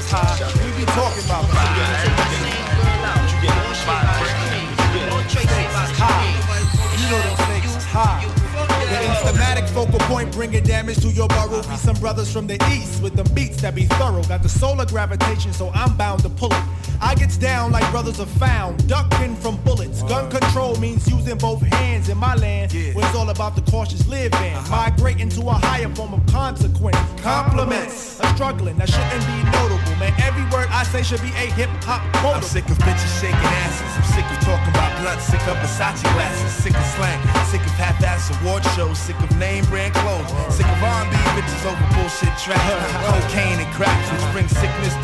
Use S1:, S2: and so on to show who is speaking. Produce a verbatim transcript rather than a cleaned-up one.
S1: snakes high. We be talking about you know those snakes high. The instamatic focal point bringing damage to your burrow. Be some brothers from the east with them beats that be thorough. Got the solar gravitation, so I'm bound to pull it. I gets down like brothers are found, ducking from bullets. Gun control means using both hands in my land, where it's all about the cautious living. Migrating to a higher form of consequence. Compliments, a struggling that shouldn't be notable. Man, every word I say should be a hip-hop quote.
S2: I'm sick of bitches shaking asses. I'm sick of talking about blunt. Sick of Versace glasses. Sick of slang. Sick of half-ass award shows. Sick of name brand clothes. Sick of R and B bitches over bullshit tracks. Cocaine and crack, which brings sickness